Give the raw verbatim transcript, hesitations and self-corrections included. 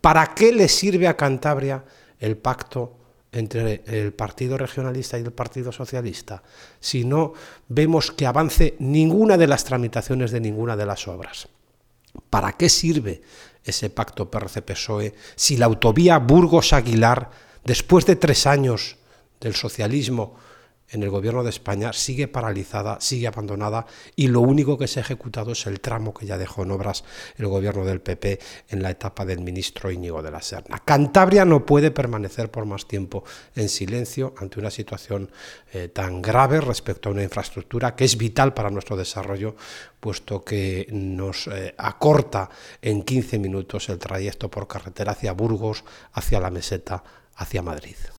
¿Para qué le sirve a Cantabria el pacto entre el Partido Regionalista y el Partido Socialista si no vemos que avance ninguna de las tramitaciones de ninguna de las obras? ¿Para qué sirve ese pacto P R C P S O E si la autovía Burgos-Aguilar, después de tres años del socialismo en el gobierno de España, sigue paralizada, sigue abandonada, y lo único que se ha ejecutado es el tramo que ya dejó en obras el gobierno del P P en la etapa del ministro Íñigo de la Serna? Cantabria no puede permanecer por más tiempo en silencio ante una situación eh, tan grave respecto a una infraestructura que es vital para nuestro desarrollo, puesto que nos eh, acorta en quince minutos el trayecto por carretera hacia Burgos, hacia la Meseta, hacia Madrid.